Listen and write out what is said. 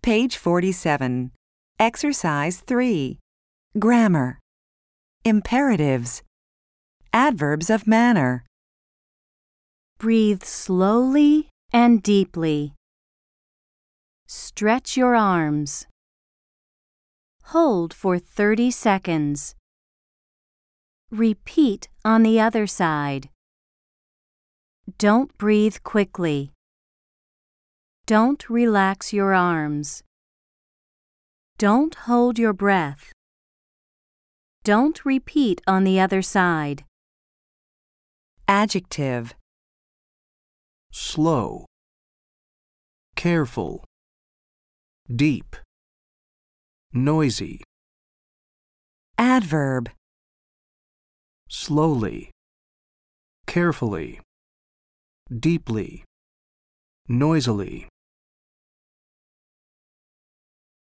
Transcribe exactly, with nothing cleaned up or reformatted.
Page forty-seven. Exercise three. Grammar. Imperatives. Adverbs of manner. Breathe slowly and deeply. Stretch your arms. Hold for thirty seconds. Repeat on the other side. Don't breathe quickly. Don't relax your arms. Don't hold your breath. Don't repeat on the other side. Adjective. Slow, careful, deep, noisy. Adverb. Slowly, carefully, deeply, noisily.